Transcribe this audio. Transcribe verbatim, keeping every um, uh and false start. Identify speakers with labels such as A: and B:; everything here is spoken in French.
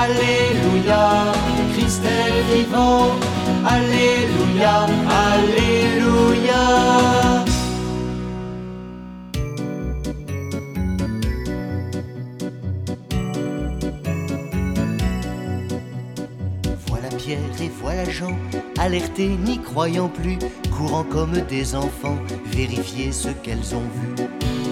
A: Alléluia, Christ est vivant. Alléluia, Alléluia. Voilà Pierre et voilà Jean, alertés n'y croyant plus, courant comme des enfants, vérifier ce qu'elles ont vu.